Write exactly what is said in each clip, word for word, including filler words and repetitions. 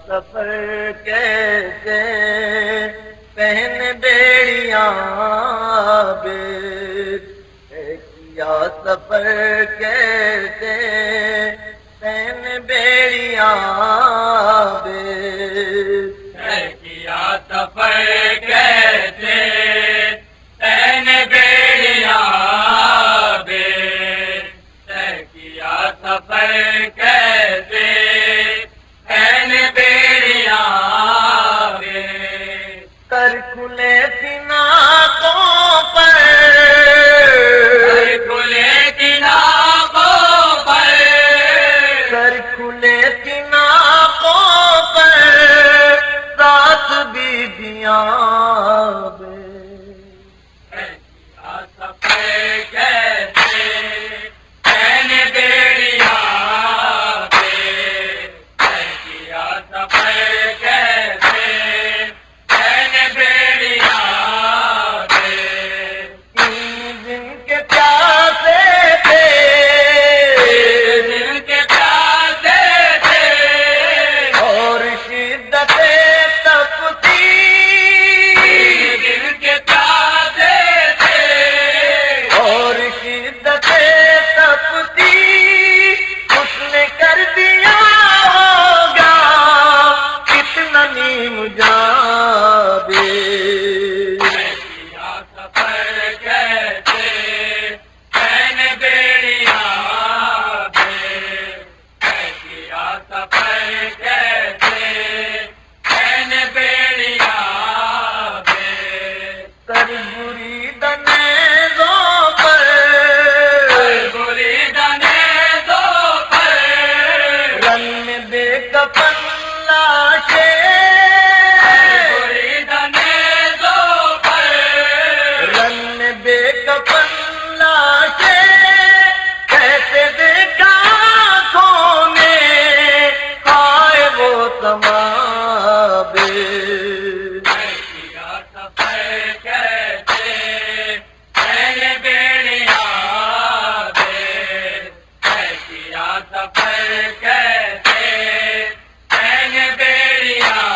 سفر کیسے پہن بیڑیاں بے کیا سفر کیسے پہن بیڑیاں بے کیا سفر کیسے پہن بیڑیاں بے کیا سفر کیسے پہن بیڑیاں بے کر کھلے تناقوں پر کر کھلے تناقوں پر کر کھلے تناقوں پر ساتھ بیبیاں بے کیا سفر کیسے پہن بیڑیاں بے کیا سفر کیسے پہن بیڑیاں بے تین دن کے پیاسے تھے دن کے پیاسے تھے اور شدت تپتی دن کے پیاسے تھے اور شدت تپتی اس نے کر دیا ہوگا کتنا نیم جان بے کیا سفر کیسے پہن بیڑیاں بے کیا سفر کیسے پہن بیڑیاں بے کر بری دنیزوں پر بری دنیزوں پر رن بے کفن لاشیں بری دنیزوں پر رن بے کفن لاشیں کیسے دیکھا آنکھوں نے ہائے وہ سما بے کیا سفر کیسے پہن بیڑیاں بے کیا سفر کیسے پہن بیڑیاں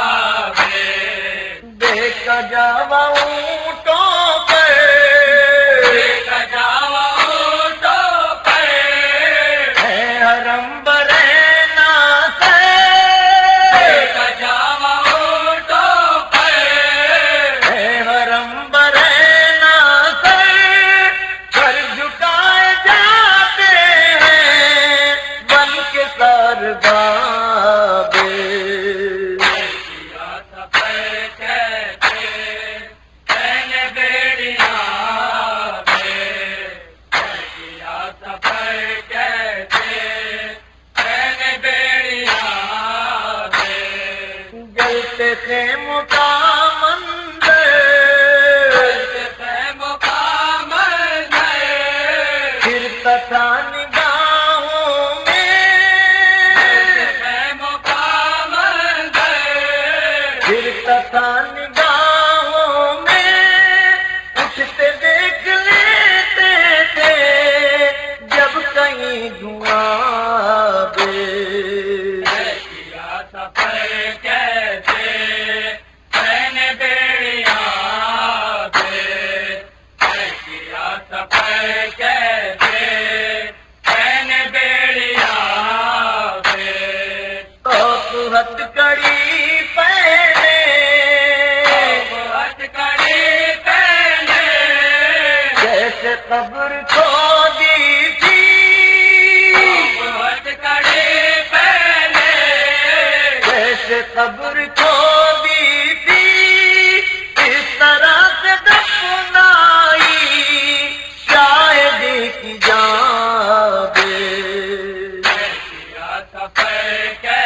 بے دیکھا جاوا اونٹوں پر دیکھا جاوا اونٹوں پر ہے حرم برینا سے دیکھا جاوا اونٹوں پر ہے حرم برینا سے سر جھکائے جاتے ہیں بن کے سردار بے کیا سفر کیسے پہن بیڑیاں بے کیا سفر کیسے پہن بیڑیاں بے جلتے خیموں کا منظر جلتے خیموں کا منظر پھرتا تھا نگاہوں میں جلتے خیموں کا منظر پھرتا تھا نگاہوں میں اٹھتے دیکھ لیتے تھے جب کہیں دھواں بے کیا سفر کیسے پہن بیڑیاں بے کیا سفر کیسے پہن بیڑیاں بے تو ہتھ کڑی پہنے ہتھ کڑی پہنے جیسے قبر کھودی تھی ہتھ کڑی پہنے جیسے قبر کھودی تھی اس طرح سے دفنائی شاید کی جان بے کیا سفر